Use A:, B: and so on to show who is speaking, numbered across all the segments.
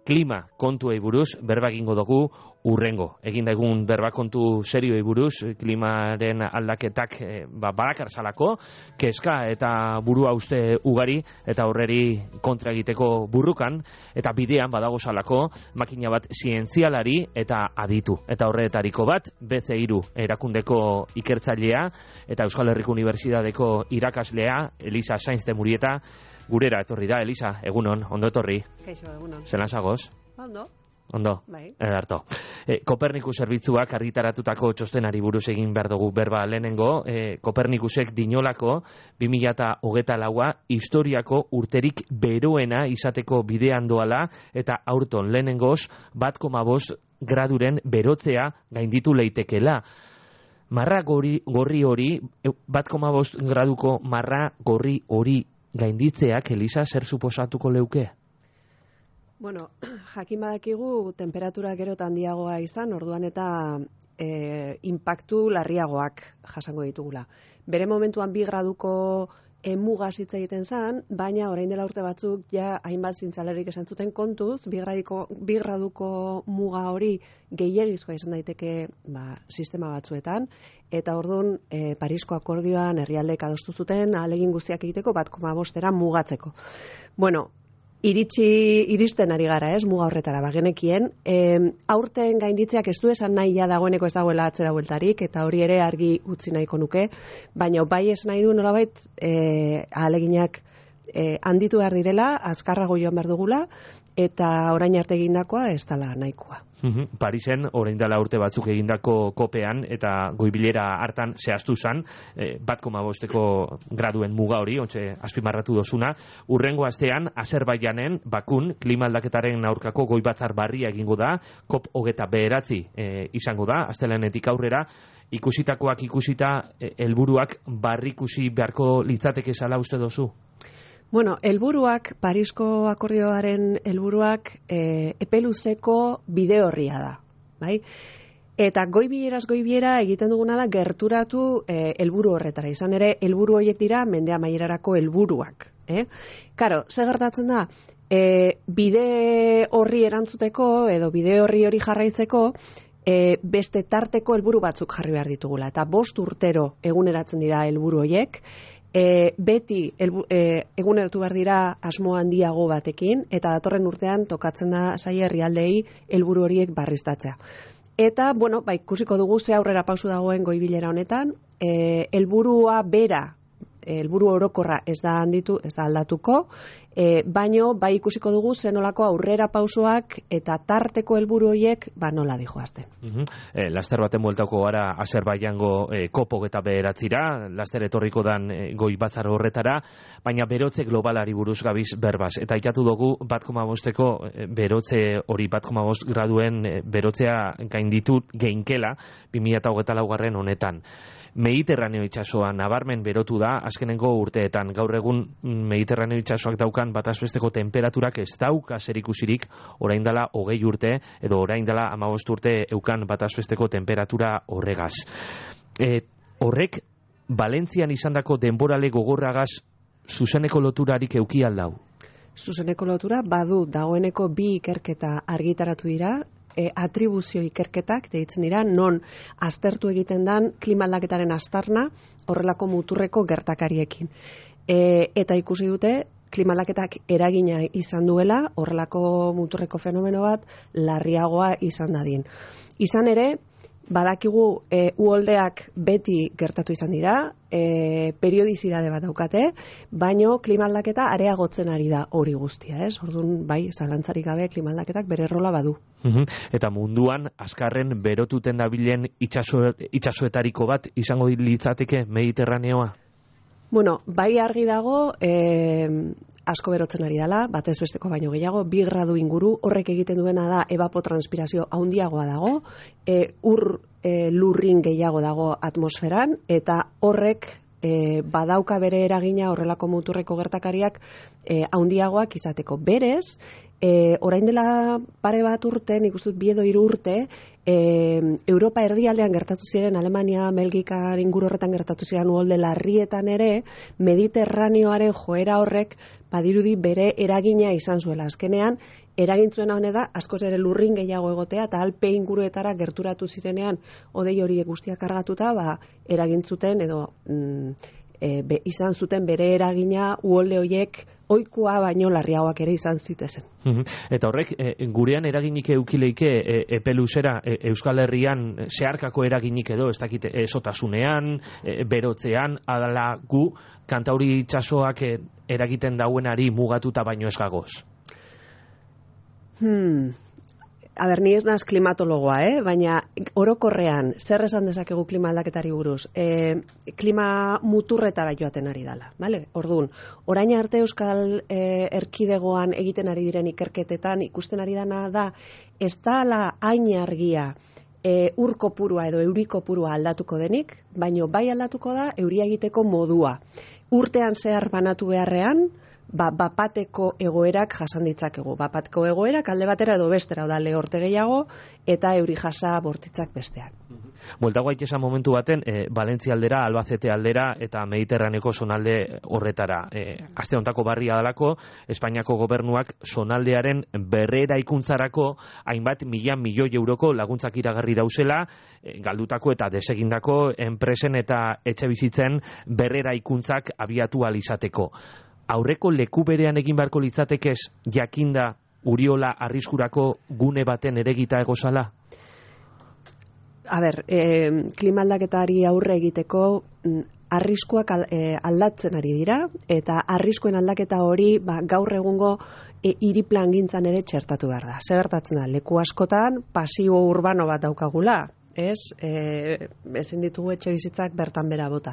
A: klima kontuei buruz berba egingo dugu urrengo. Egin daigun berba kontu serioei buruz, klimaren aldaketak badakar salako, kezka eta burua uste ugari eta horreri kontra egiteko burrukan, eta bidean badago salako makina bat zientzialari eta aditu. Eta horretariko bat, BC3 erakundeko ikertzailea eta Euskal Herriko Unibertsitateko irakaslea, Elisa Sainz de Murieta, gurera etorri da. Elisa, egunon, ondo etorri.
B: Kaixo, egunon.
A: Zelan zagoz? Ondo,
B: bai.
A: Edarto. Kopernikus zerbitzuak argitaratutako txostenari buruz egin behar dugu berba lehenengo. Kopernikusek dinolako 2024a historiako urterik beroena izateko bidean doala eta aurton lehenengoz 1,5 graduren berotzea gainditu leitekela. Marra gorri hori, 1,5 graduko marra gorri hori gainditzeak, Elisa, zer suposatuko leuke?
B: Bueno, jakin badakigu temperatura gero eta handiagoa izan, orduan eta inpaktu larriagoak jasango ditugula. Bere momentuan 2 graduko muga hitz egiten zen, baina orain dela urte batzuk ja hainbat zintzalerik esan zuten kontuz, 2 graduko muga hori gehiegizkoa izan daiteke sistema batzuetan, eta orduan Parisko akordioan herrialdeek adostu zuten ahalegin guztiak egiteko 1,5era mugatzeko. Bueno, iristen ari gara, muga horretara, bagenekien. Aurten gainditzeak ez du esan nahi ja dagoeneko ez dagoela atzera bueltarik, eta hori ere argi utzi nahiko nuke, baina bai ez nahi du nolabait ahaleginak handitu behar direla, azkarrago joan behar dugula, eta orain arte egindakoa ez dela nahikoa.
A: Parisen, orain dela urte batzuk egindako kopean, eta goibilera hartan zehaztu zen, 1,5 graduen muga hori, ontxe azpimarratu dozuna, urrengo astean, Azerbaijanen, Bakun, klima aldaketaren aurkako goi batzar barria egingo da, COP29 izango da, astelehenetik aurrera, ikusitakoak ikusita, helburuak barrikusi beharko litzateke zala uste dozu?
B: Bueno, helburuak, Parisko akordioaren helburuak epeluzeko bide horria da, bai? Eta goibiera egiten duguna da gerturatu helburu horretara. Izan ere, helburu horiek dira mende amaierarako helburuak. Karo, ze gertatzen da, bide horri erantzuteko edo bide hori jarraitzeko, beste tarteko helburu batzuk jarri behar ditugula. Eta 5 urtero eguneratzen dira helburu horiek, beti eguneratu behar dira asmo handiago batekin, eta datorren urtean tokatzen da zaila herrialdei helburu horiek barriztatzea. Eta, bueno, ikusiko dugu ze aurrera pausu dagoen goibilera honetan, helburua bera, helburu orokorra ez da aldatuko, baino ikusiko dugu zenolako aurrera pausoak eta tarteko helburu horiek nola dijoazten.
A: Laster baten bueltako gara Azerbaijango COP29ra, laster etorriko dan goi batzar horretara, baina berotze globalari buruz gabiz berbaz. Eta ikatu dugu 1,5ko berotze hori 1,5 graduen berotzea gainditu geinkela 2024 honetan. Mediterraneo itsasoa nabarmen berotu da azkenengo urteetan. Gaur egun Mediterraneo itsasoak daukan batazbesteko temperaturak ez dauka zerikusirik orain dela 20 urte edo orain dela 15 urte eukan batazbesteko temperatura horregaz. Horrek Valentzian izandako denborale gogorragaz zuzeneko loturarik euki aldau?
B: Zuzeneko lotura badu, dagoeneko 2 ikerketa argitaratu dira, atribuzio ikerketak deitzen dira, non aztertu egiten dan klima aldaketaren aztarna horrelako muturreko gertakariekin. Eta ikusi dute klima aldaketak eragina izan duela horrelako muturreko fenomeno bat larriagoa izan dadin. Izan ere, badakigu uholdeak beti gertatu izan dira, periodizidade bat daukate, baino klima aldaketa areagotzen ari da hori guztia, Orduan, zalantzarik gabe klima aldaketak bere rola badu.
A: Eta munduan, azkarren berotuten dabilen itsasoetariko bat izango litzateke Mediterraneoa?
B: Bueno, argi dago, asko berotzen ari dela, batez besteko baino gehiago, 2 gradu inguru, horrek egiten duena da evapotranspirazio handiagoa dago, lurrin gehiago dago atmosferan, eta horrek badauka bere eragina horrelako muturreko gertakariak handiagoak izateko. Berez, orain dela pare bat urte, nik uste dut 2 edo 3 urte, Europa erdialdean gertatu ziren, Alemania, Belgika inguru horretan gertatu ziren uholde larrietan ere, Mediterraneoaren joera horrek badirudi bere eragina izan zuela. Azkenean, eragintzuen hone da, askoz ere lurrin gehiago egotea, eta alpe inguruetara gerturatu zirenean, hodei horiek guztiak kargatuta, eragintzuten edo izan zuten bere eragina uholde horiek ohikoa baino larriagoak ere izan zitezen.
A: Eta horrek, gurean eraginik eukileike epe luzera, Euskal Herrian zeharkako eraginik edo, ez dakit, esotasunean, berotzean, adala gu, Kantauri itsasoak eragiten dauenari mugatuta baino ez gagoz?
B: Ni ez naz klimatologoa, baina orokorrean, zer esan dezakegu klima aldaketari buruz? Klima muturretara joaten ari dela, bale? Orduan, orain arte Euskal Erkidegoan egiten ari diren ikerketetan ikusten ari dana da, ez dala hain argia ur kopurua edo euri kopurua aldatuko denik, baino bai aldatuko da euria egiteko modua. Urtean zehar banatu beharrean, bapateko egoerak jasan ditzakegu. Bapateko egoerak alde batera edo bestera, da lehorte gehiago eta euri jasa bortitzak besteak.
A: Bueltago aitezan momentu baten, Valentzia aldera, Albacete aldera eta Mediterraneko zonalde horretara. Aste hontako barria dalako, Espainiako gobernuak zonaldearen berrera ikuntzarako hainbat milioi euroko laguntzak iragarri dauzela, galdutako eta desegindako enpresen eta etxe bizitzen berrera ikuntzak abiatu alizateko. Aurreko leku berean egin beharko litzatekez jakinda Uriola arriskurako gune baten eregita egozala?
B: Klima aldaketari aurre egiteko arriskuak aldatzen ari dira, eta arriskuen aldaketa hori gaur egungo hiriplan gintzan ere txertatu behar da. Zer gertatzen da, leku askotan pasibo urbano bat daukagula, ezin ditugu etxe bizitzak bertan bera bota.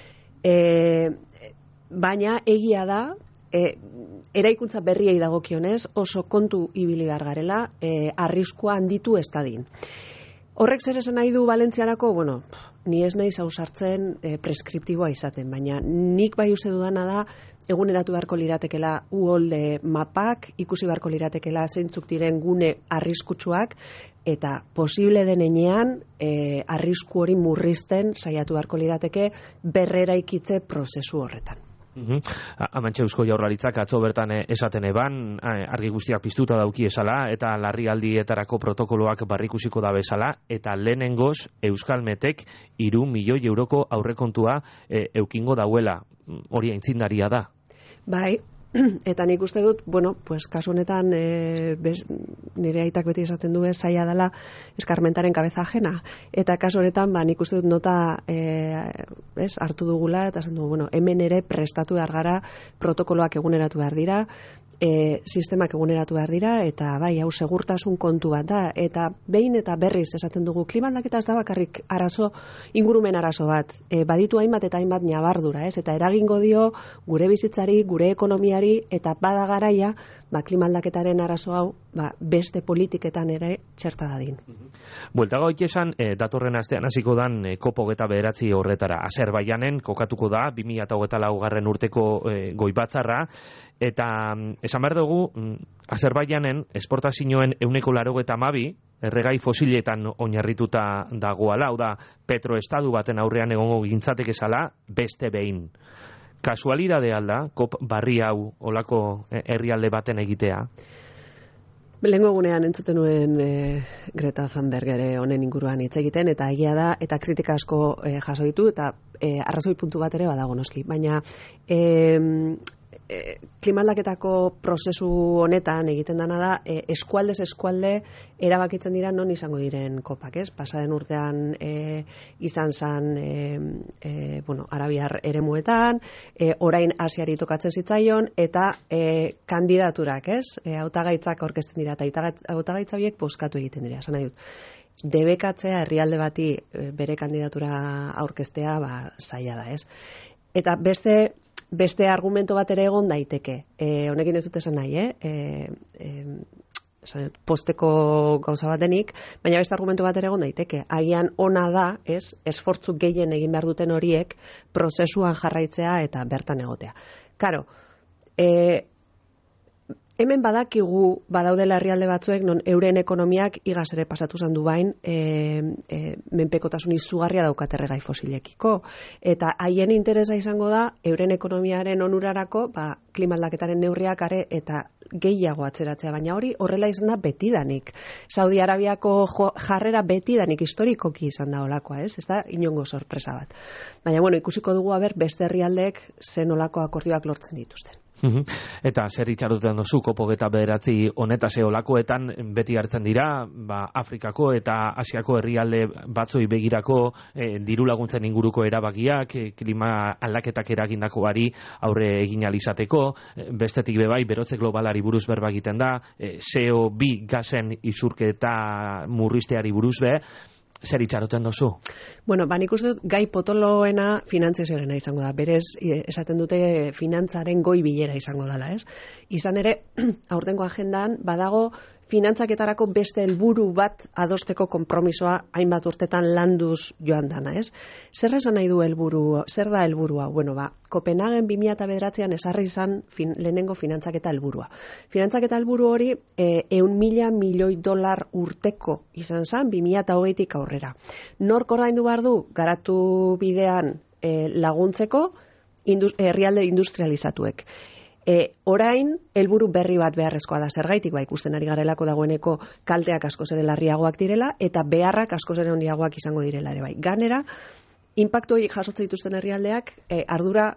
B: Baina egia da, eraikuntza berriei dagokionez oso kontu ibili behar garela, arriskua handitu ez dadin. Horrek zer esan nahi du Valentziarako, ni ez nahi zauzartzen preskriptiboa izaten, baina nik bai uste dudana da eguneratu beharko liratekela uholde mapak, ikusi beharko liratekela zeintzuk diren gune arriskutsuak, eta posible denean arrisku hori murrizten saiatu beharko lirateke berreraikitze prozesu horretan.
A: Amantxe Eusko Jaurlaritzak atzo bertan esaten eban, argi guztiak piztuta dauki esala, eta larrialdietarako protokoloak barrikusiko da bezala, eta lehenengoz Euskalmetek 3 milioi euroko aurrekontua eukingo dauela. Hori aintzindaria da.
B: Bai, eta nik uste dut, kasu honetan nire aitak beti esaten du zaila dela eskarmentaren kabeza ajena, eta kasu honetan nik uste dut nota hartu dugula, eta esan dugu, hemen ere prestatu behar gara, protokoloak eguneratu behar dira, sistemak eguneratu behar dira, eta bai, hau segurtasun kontu bat da, eta behin eta berriz esaten dugu, klima aldaketa ez da bakarrik ingurumen arazo bat, baditu hainbat eta hainbat nabardura, eta eragingo dio gure bizitzari, gure ekonomiari, eta bada garaia, klima aldaketaren arazo hau, beste politiketan ere txerta dadin.
A: Bueltago esan, datorren astean hasiko dan COP29 horretara. Azerbaijanen kokatuko da 2024 urteko goi batzarra, eta esan behar dugu, Azerbaijanen esportazioen 82% erregai fosiletan oinarrituta dagoala, hau da, petroestadu baten aurrean egongo gintzatek esala beste behin. Kasualidade alda, COP barri hau olako herrialde baten egitea?
B: Lehengo egunean entzuten nuen Greta Thunberg ere honen inguruan hitz egiten, eta egia da, eta kritika asko jaso ditu, eta arrazoi puntu bat ere badago noski. Baina klima aldaketako prozesu honetan egiten dana da, eskualdez eskualde erabakitzen dira non izango diren kopak, ez? Pasaden urtean izan zan Arabiar eremuetan, orain Asiari tokatzen zitzaion, eta kandidaturak, ez? Hautagaitzak aurkezten dira, eta hautagaitza horiek bozkatu egiten dira, esan nahi dut. Debekatzea herrialde bati bere kandidatura aurkeztea zaila da, ez? Eta beste argumento bat ere egon daiteke. Honekin ez dut esan nahi, posteko gauza bat denik, baina beste argumento bat ere egon daiteke. Agian ona da, esfortzu gehien egin behar duten horiek prozesuan jarraitzea eta bertan egotea. Karo, Hemen badakigu badaudela herrialde batzuek non euren ekonomiak igaz ere pasatu zan du bain menpekotasun izugarria daukat erregai fosilekiko. Eta haien interesa izango da euren ekonomiaren onurarako klima aldaketaren neurriak are eta gehiago atzeratzea, baina hori horrela izan da betidanik. Saudi Arabiako jarrera betidanik historikoki izan da olakoa, ez da inongo sorpresa bat. Baina ikusiko dugu beste herrialdeek zen olako akordioak lortzen dituzten.
A: Eta zer itxaroten duzu COP29 honetaz olakoetan beti hartzen dira, Afrikako eta Asiako herrialde batzoi begirako diru laguntzen inguruko erabakiak, klima aldaketak eragindakoari aurre egin ahal izateko, bestetik bebai berotze globalari buruz berba egiten da, CO2 gasen isurketa murrizteari buruz zer itxaroten duzu?
B: Nik uste dut gai potoloena finantzazioarena izango da. Berez, esaten dute finantzaren goi bilera izango dela, ez? Izan ere, aurtengo agendan, badago finantzaketarako beste helburu bat adosteko konpromisoa hainbat urtetan landuz joan dana, ez? Zer esan nahi du helburu? Zer da helburua? Kopenhagen 2009an esarri izan lehenengo finantzaketa helburua. Finantzaketa helburu hori $1.000 milioi urteko izan zen 2020tik aurrera. Nork ordaindu behar du garatu bidean laguntzeko herrialde industrializatuek. Orain, helburu berri bat beharrezkoa da, zergaitik ikusten ari garelako dagoeneko kalteak askoz ere larriagoak direla eta beharrak askoz ere handiagoak izango direla ere bai. Ganera, inpaktu hori jasotzen dituzten herrialdeak ardura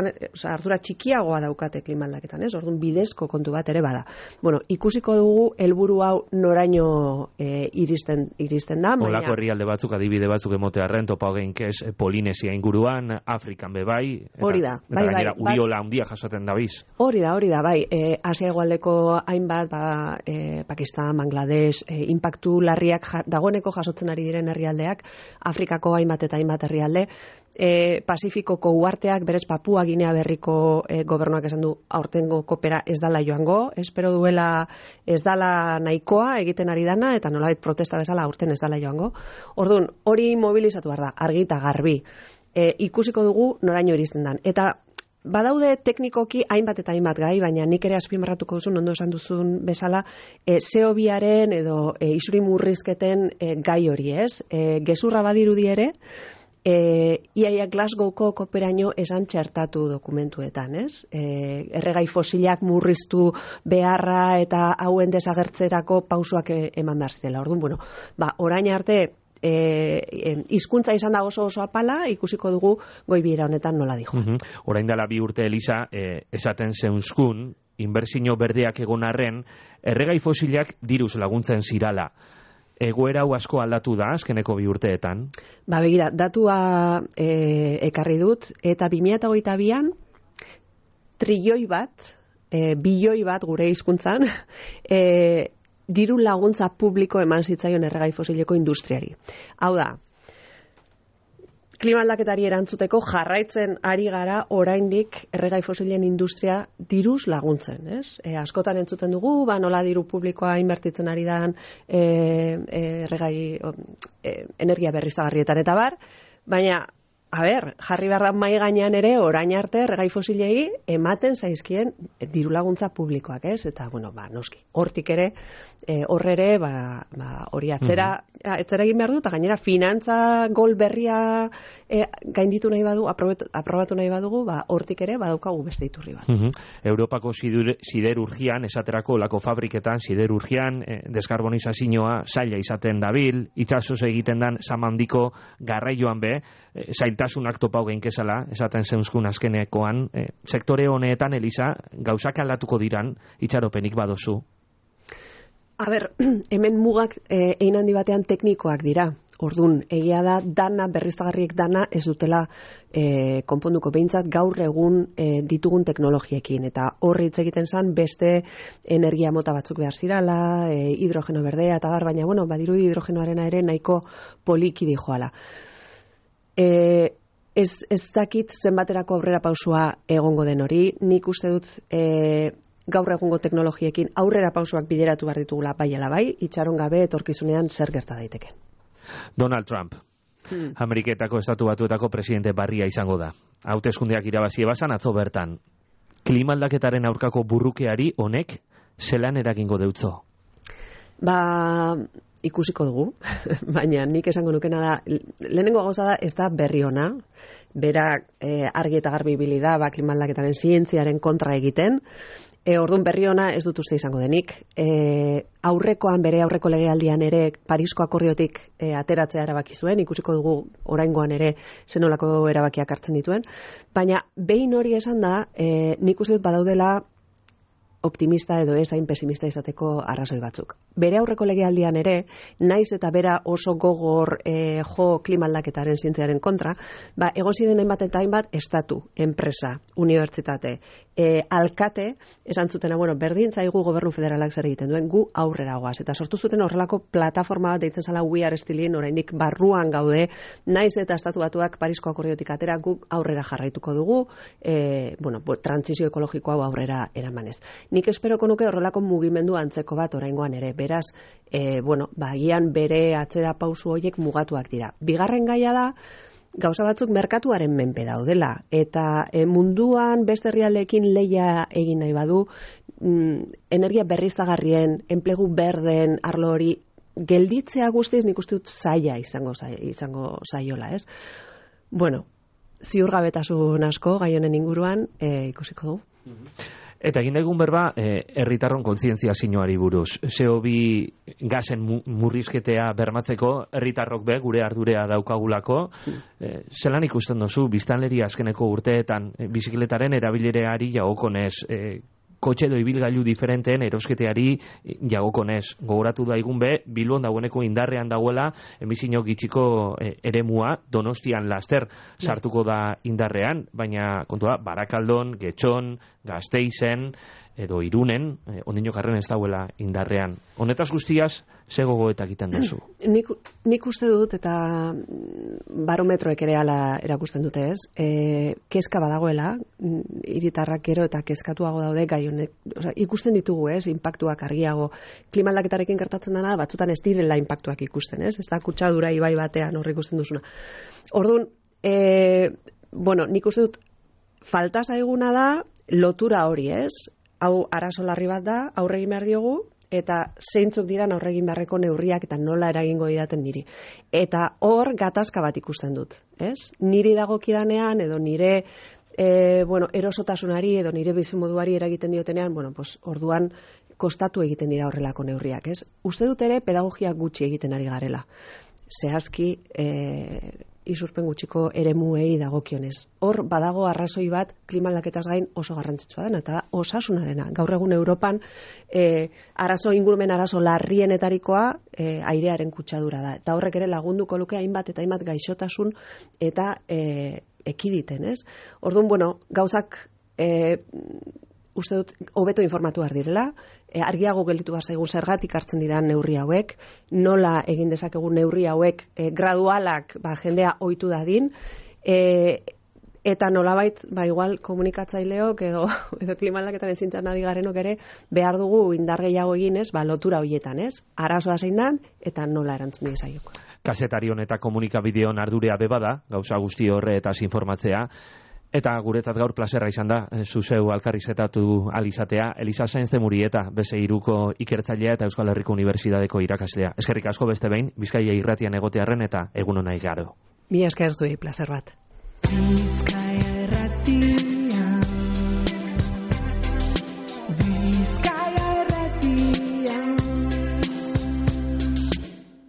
B: txikiagoa daukate klima aldaketan, ez? Orduan bidezko kontu bat ere bada. Ikusiko dugu helburu hau noraino iristen da.
A: Olako herrialde batzuk, adibide batzuk emotearren, topa hogein kes, Polinesia inguruan, Afrikan bebai.
B: Hori da.
A: Eta gainera, uriola handia jasoten dabiz.
B: Hori da, bai. Asia hegoaldeko hainbat, Pakistan, Bangladesh, inpaktu larriak dagoeneko jasotzen ari diren herrialdeak, Afrikako hainbat eta hainbat herrialde, Pasifikoko uharteak, berez Papua Ginea Berriko gobernuak esan du aurtengo kopera ez dala joango, espero duela ez dala nahikoa egiten ari dana, eta nolabait protesta bezala aurten ez dala joango. Orduan, hori mobilizatu behar da, argi eta garbi. Ikusiko dugu noraino iristen dan. Eta badaude teknikoki hainbat eta hainbat gai, baina nik ere azpimarratuko duzun, ondo esan duzun bezala, CO2aren edo isuri murrizketen gai hori, ez? Gezurra badirudi ere, iaia Glasgowko koperaino esan txertatu dokumentuetan, ez? Erregai fosilak murriztu beharra eta hauen desagertzerako pausoak eman behar zirela. Orduan, orain arte hizkuntza izan da oso apala, ikusiko dugu goibiera honetan nola dijo.
A: Orain dela 2 urte, Elisa, esaten zeunskun, inbertsio berdeak egon arren, erregai fosilak diruz laguntzen zirala. Egoera hau asko aldatu da, azkeneko 2 urteetan?
B: Begira, datua ekarri dut, eta 2022an trilioi bat, bilioi bat gure hizkuntzan, diru laguntza publiko eman zitzaion erregai fosileko industriari. Hau da, klima aldaketari erantzuteko jarraitzen ari gara oraindik erregai fosilen industria diruz laguntzen, ez? Askotan entzuten dugu, nola diru publikoa inbertitzen ari dan erregai energia berriztagarrietan eta bar, baina jarri behar da mai gainean ere orain arte erregai fosilei ematen zaizkien diru laguntza publikoak, ez? Eta, noski, hortik ere, hori atzera egin behar du, eta gainera finantza gol berria gainditu nahi badu, aprobatu nahi badugu, hortik ere badaukagu beste iturri bat.
A: Europako siderurgian, esaterako lako fabriketan, siderurgian, deskarbonizazioa zaila izaten dabil, itxasoz egiten dan samandiko garraioan zailtasunak topau geinkezala, esaten zeunskun azkenekoan, sektore honetan, Elisa, gauzak aldatuko diran, itxaropenik badozu?
B: Hemen mugak egin handi batean teknikoak dira. Ordun, egia da dana, berriztagarriek dana ez dutela konponduko, behintzat gaur egun ditugun teknologiekin, eta horri hitz egiten zen beste energia mota batzuk behar zirala, hidrogeno berdea eta bar, baina badirudi hidrogenoarena ere nahiko poliki dijoala. Ez dakit zenbaterako aurrera pausua egongo den hori, nik uste dut gaur egungo teknologiekin aurrera pausuak bideratu behar ditugula bai ala bai, itxaron gabe etorkizunean zer gerta daiteke.
A: Donald Trump, Ameriketako Estatu Batuetako presidente barria izango da. Hauteskundeak irabazi ebazan atzo bertan. Klima aldaketaren aurkako burrukeari honek zelan eragingo deutzo?
B: Ikusiko dugu, baina nik esango nukena da, lehenengo gauza da, ez da berri ona, berak argi eta garbi ibili da, klima aldaketaren zientziaren kontra egiten, orduan berri ona ez dut uste izango denik. Bere aurreko legealdian ere Parisko akordiotik ateratzea erabaki zuen, ikusiko dugu oraingoan ere zenolako erabakiak hartzen dituen, baina behin hori esan da, nik uste dut badaudela optimista edo ez hain pesimista izateko arrazoi batzuk. Bere aurreko legealdian ere, naiz eta bera oso gogor klima aldaketaren zientziaren kontra, egon ziren hainbat eta hainbat estatu, enpresa, unibertsitate, alkate, esan zutena, berdin zaigu gobernu federalak zer egiten duen, gu aurrera goaz. Eta sortu zuten horrelako plataforma bat deitzen zala We Are Still In, oraindik barruan gaude, naiz eta estatu batuak Parisko akordiotik atera, guk aurrera jarraituko dugu, trantsizio ekologiko hau aurrera eramanez. Nik esperoko nuke horrelako mugimendu antzeko bat oraingoan ere. Beraz, agian bere atzera pausu horiek mugatuak dira. Bigarren gaia da, gauza batzuk merkatuaren menpe daudela, eta munduan beste herrialdeekin lehia egin nahi badu, energia berriztagarrien, enplegu berden arlo hori gelditzea guztiz nik uste dut zaila izango zaiola, ez? Ziurgabetasun asko gai honen inguruan ikusiko dugu.
A: Eta egin daigun berba, herritarron kontzientziazioari buruz. CO2 gasen murrizketea bermatzeko herritarrok gure ardurea daukagulako. Zelan ikusten duzu, biztanleria azkeneko urteetan bizikletaren erabilereari jagokonez, kotxe edo ibilgailu diferenteen erosketeari jagokonez. Gogoratu daigun Bilbon dagoeneko indarrean dagoela emisio gitxiko eremua Donostian laster sartuko da indarrean, baina kontua Barakaldon, Getxon, Gasteizen edo Irunen, ondinokarren ez dauela indarrean. Honetaz guztiaz, ze gogoetak egiten duzu?
B: Nik uste dut, eta barometroek ere ala erakusten dute ez, kezka badagoela, hiritarrak gero eta kezkatuago daude gai honek, ikusten ditugu ez, inpaktuak argiago, klima aldaketarekin gertatzen dena, batzutan ez direla inpaktuak ikusten ez da kutsadura ibai batean horri ikusten duzuna. Orduan, nik uste dut, falta zaiguna da, lotura hori ez, hau arazo larri bat da, aurre egin behar diogu, eta zeintzuk diran aurre egin beharreko neurriak eta nola eragingo didaten niri. Eta hor gatazka bat ikusten dut, ez? Niri dagokidanean edo nire erosotasunari edo nire bizimoduari eragiten diotenean, orduan kostatu egiten dira horrelako neurriak, ez? Uste dut ere pedagogia gutxi egiten ari garela. Zehazki isurpen gutxiko eremuei dagokionez. Hor badago arrazoi bat klima aldaketaz gain oso garrantzitsua dena, eta osasunarena. Gaur egun Europan ingurumen arazo larrienetarikoa airearen kutsadura da. Eta horrek ere lagunduko luke hainbat eta hainbat gaixotasun eta ekiditen, ez? Orduan, gauzak uste dut hobeto informatu behar direla, argiago gelditu behar zaigun zergatik hartzen dira neurri hauek, nola egin dezakegun neurri hauek gradualak jendea ohitu dadin, eta nolabait, igual komunikatzaileok edo klima aldaketaren zintzan ari garenok ere, behar dugu indar gehiago egin ez, lotura horietan ez, arazoa zein dan, eta nola erantzun diezaioko.
A: Kazetari eta komunikabideon ardurea bebada, gauza guzti horretaz informatzea, eta guretzat gaur plazerra izan da, zuzeu alkarrizetatu alizatea, Elisa Sainz de Murieta, BC3ko ikertzailea eta Euskal Herriko Unibertsitateko irakaslea. Eskerrik asko beste behin, Bizkaia irratian egotearren eta egun ona igaro.
B: Mila esker zuei, plazer bat.
C: Bizkaia irrati